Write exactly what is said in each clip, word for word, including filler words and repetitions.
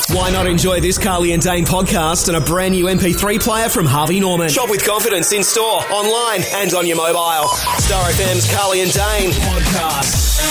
Why not enjoy this Carly and Dane podcast and a brand new M P three player from Harvey Norman? Shop with confidence in store, online and on your mobile. Star F M's Carly and Dane podcast.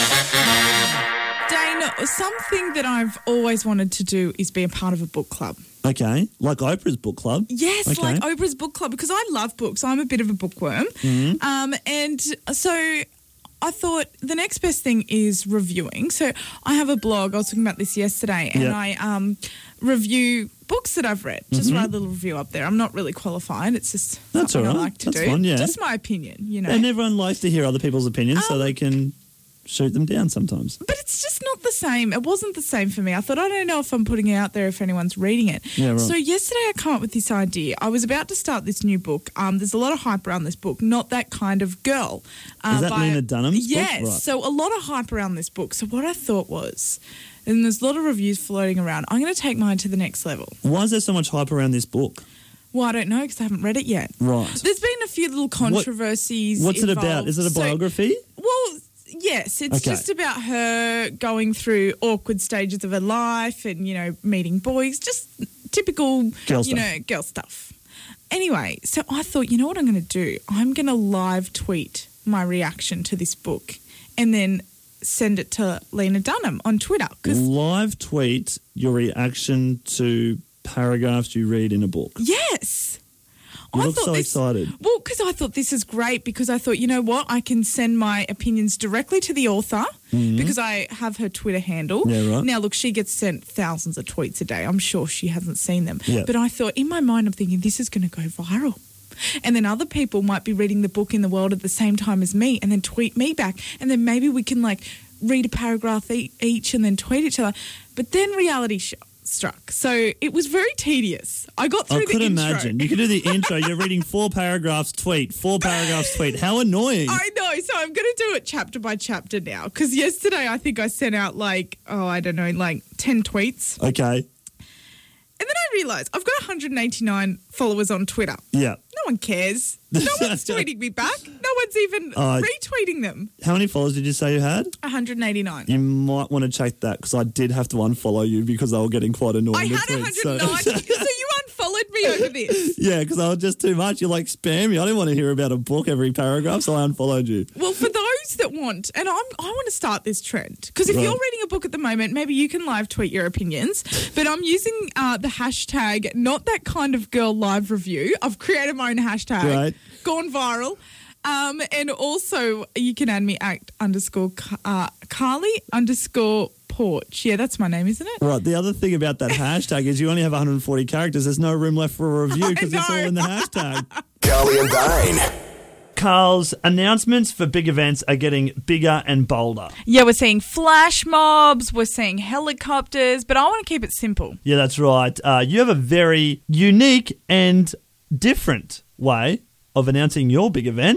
Dane, something that I've always wanted to do is be a part of a book club. Okay, like Oprah's book club. Yes, okay. like Oprah's book club, because I love books. I'm a bit of a bookworm. Mm-hmm. Um, and so I thought the next best thing is reviewing. So I have a blog. I was talking about this yesterday, and yep. I um, review books that I've read. Just mm-hmm. write a little review up there. I'm not really qualified. It's just That's something all right. I like to That's do. fun, yeah. Just my opinion, you know. And everyone likes to hear other people's opinions Um, so they can shoot them down sometimes. But it's just not the same. It wasn't the same for me. I thought, I don't know if I'm putting it out there if anyone's reading it. Yeah, right. So yesterday I came up with this idea. I was about to start this new book. Um, there's a lot of hype around this book, Not That Kind of Girl. Uh, Is that by, Lena Dunham's yes, book? Right. So a lot of hype around this book. So what I thought was, and there's a lot of reviews floating around, I'm going to take mine to the next level. Why is there so much hype around this book? Well, I don't know because I haven't read it yet. Right. There's been a few little controversies What, what's involved. it about? Is it a So- biography? well, yes, it's Okay. just about her going through awkward stages of her life and, you know, meeting boys, just typical, Girl you stuff. know, girl stuff. Anyway, so I thought, you know what I'm going to do? I'm going to live tweet my reaction to this book and then send it to Lena Dunham on Twitter. 'Cause Live tweet your reaction to paragraphs you read in a book. yes. You I look thought so this- excited. Well, because I thought this is great because I thought, you know what, I can send my opinions directly to the author because I have her Twitter handle. Yeah, right. Now, look, she gets sent thousands of tweets a day. I'm sure she hasn't seen them. Yeah. But I thought, in my mind, I'm thinking this is going to go viral. And then other people might be reading the book in the world at the same time as me and then tweet me back. And then maybe we can, like, read a paragraph e- each and then tweet each other. But then reality sh- struck. So it was very tedious. I got through I the could intro. imagine. You could do the intro. You're reading four paragraphs, tweet, four paragraphs, tweet. How annoying. I know, so I'm going to do it chapter by chapter now because yesterday I think I sent out like, oh, I don't know, like ten tweets. Okay. And then I realised I've got one hundred eighty-nine followers on Twitter. Yeah. No one cares. No one's tweeting me back. No one's even Uh, retweeting them. How many followers did you say you had? one hundred eighty-nine. You might want to check that because I did have to unfollow you because they were getting quite annoying. I the had tweets, one hundred ninety. So, you unfollowed me over this. Yeah, because I was just too much. You like spam me. I didn't want to hear about a book every paragraph, so I unfollowed you. Well, for those that want, and I'm, I want to start this trend because if Right. you're reading a book at the moment, maybe you can live tweet your opinions. But I'm using uh, the hashtag Not That Kind of Girl Live Review. I've created my own hashtag, Right. gone viral. Um, and also, you can add me at underscore uh, Carly underscore Porch. Yeah, that's my name, isn't it? Right. The other thing about that hashtag is you only have one hundred forty characters. There's no room left for a review because it's all know. in the hashtag. Carly and Dane. Carl's announcements for big events are getting bigger and bolder. Yeah, we're seeing flash mobs, we're seeing helicopters, but I want to keep it simple. Yeah, that's right. Uh, you have a very unique and different way of announcing your big event.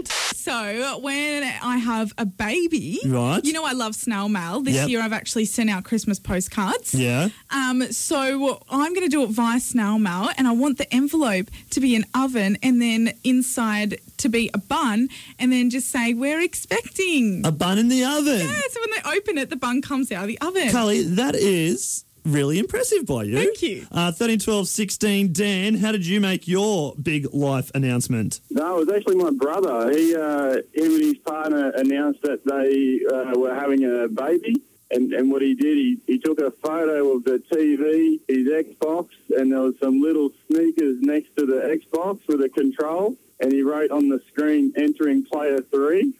So when I have a baby, Right. you know I love snail mail. This Yep. year I've actually sent out Christmas postcards. Yeah. Um, so I'm going to do it via snail mail, and I want the envelope to be an oven and then inside to be a bun and then just say, we're expecting. A bun in the oven. Yeah, so when they open it, the bun comes out of the oven. Carly, that is really impressive by you. Thank you. Uh, thirteen, twelve, sixteen. Dan, how did you make your big life announcement? No, it was actually my brother. He, uh, him and his partner announced that they uh, were having a baby. And, and what he did, he, he took a photo of the T V, his Xbox, and there was some little sneakers next to the Xbox with a control. And he wrote on the screen, entering player three.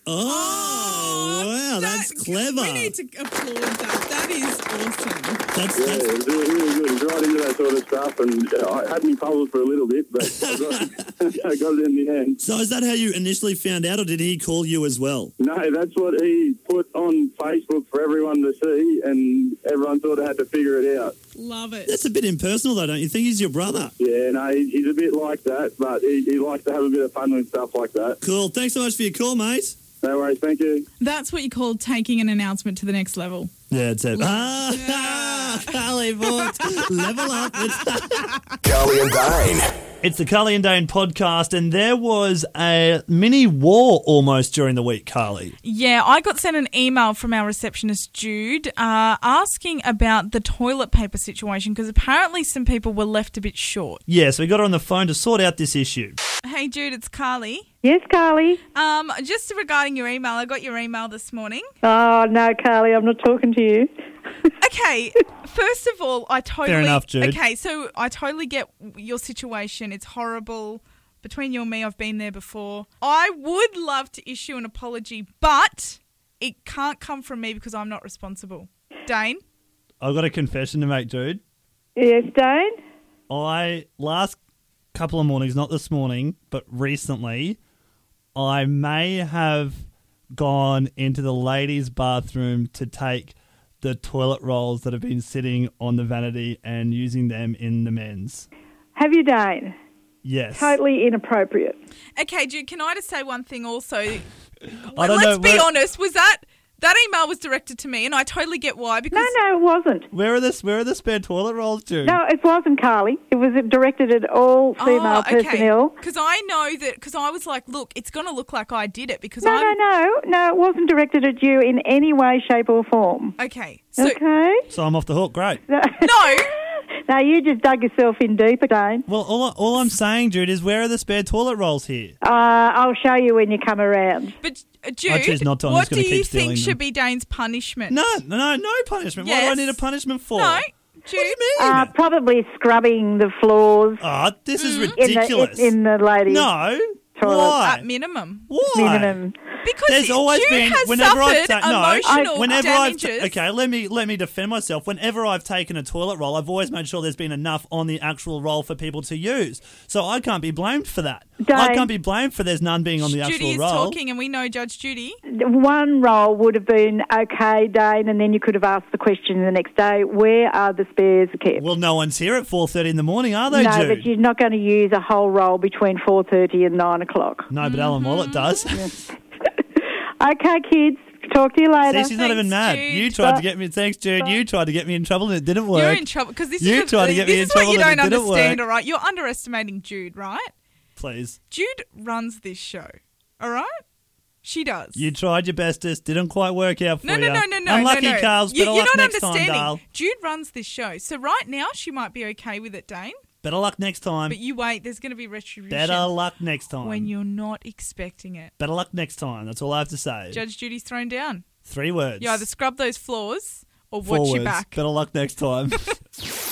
Oh, wow, that's That- clever. We need to applaud that. That is awesome. That's, Yeah, that's it was really, really good. He's right into that sort of stuff. And uh, I had me puzzled for a little bit, but I got, I got it in the end. So is that how you initially found out, or did he call you as well? No, that's what he put on Facebook for everyone to see, and everyone sort of had to figure it out. Love it. That's a bit impersonal, though, don't you think? He's your brother. Yeah, no, he, he's a bit like that, but he, he likes to have a bit of fun with stuff like that. Cool. Thanks so much for your call, mate. No worries, thank you. That's what you call taking an announcement to the next level. Yeah, it's it. Ah, Carly, Level up. Carly and Dane. It's the Carly and Dane podcast, and there was a mini war almost during the week, Carly. Yeah, I got sent an email from our receptionist, Jude, uh, asking about the toilet paper situation because apparently some people were left a bit short. Yeah, so we got her on the phone to sort out this issue. Hey, Jude, it's Carly. Yes, Carly. Um, just regarding your email, I got your email this morning. Oh, no, Carly, I'm not talking to you. Okay, first of all, I totally... Fair enough, Jude. Okay, so I totally get your situation. It's horrible. Between you and me, I've been there before. I would love to issue an apology, but it can't come from me because I'm not responsible. Dane? I've got a confession to make, Jude. Yes, Dane? I, last couple of mornings, not this morning, but recently, I may have gone into the ladies' bathroom to take the toilet rolls that have been sitting on the vanity and using them in the men's. Have you, Dane? Yes. Totally inappropriate. Okay, Jude, can I just say one thing also? I Well, don't let's know be where- honest. Was that... That email was directed to me, and I totally get why. Because No, no, it wasn't. Where are the, where are the spare toilet rolls, Jude? No, it wasn't, Carly. It was directed at all female personnel. Because I know that, because I was like, look, it's going to look like I did it because No, I'm... no, no. No, it wasn't directed at you in any way, shape or form. Okay. So, Okay? So I'm off the hook, great. No. no. No, you just dug yourself in deeper, Dane. Well, all, I- all I'm saying, Jude, is where are the spare toilet rolls here? Uh, I'll show you when you come around. But, uh, Jude, I choose not to. I'm what just gonna do keep you stealing think them. should be Dane's punishment? No, no, no, no punishment. What do I Yes. need a punishment for? No, What Jude. do you mean? Uh, probably scrubbing the floors oh, this is in the, ridiculous. in, in the ladies' no. toilet. Why? At minimum. Why? minimum. Because There's always Jude been has whenever I've suffered ta- no, emotional whenever I've damages. ta- okay, let me let me defend myself. Whenever I've taken a toilet roll, I've always made sure there's been enough on the actual roll for people to use. So I can't be blamed for that. I Dane. can't be blamed for there's none being on the Judy actual is roll. talking, and we know Judge Judy. One roll would have been okay, Dane, and then you could have asked the question the next day, where are the spares kept? Well, no one's here at four thirty in the morning, are they, no, Jude? but you're not going to use a whole roll between four thirty and nine o'clock. No, but Alan Wallet does. Okay, kids, talk to you later. See, she's not even Thanks, mad. Jude. You tried to Bye. get me. Thanks, Jude. You tried to get me in trouble and it didn't work. You're in trouble because this You is tried to get this me in is what you trouble and don't it didn't understand, work. all right? You're underestimating Jude, right? Please. Jude runs this show, all right? She does. You tried your bestest. Didn't quite work out for no, you. no, no, no, no. Unlucky, no, no. Carls. You, Better you're luck not next time, understanding. Dale. Jude runs this show, so right now she might be okay with it, Dane. Better luck next time. But you wait. There's going to be retribution. Better luck next time. when you're not expecting it. Better luck next time. That's all I have to say. Judge Judy's thrown down. Three words. You either scrub those floors or Four watch your words. back. Better luck next time.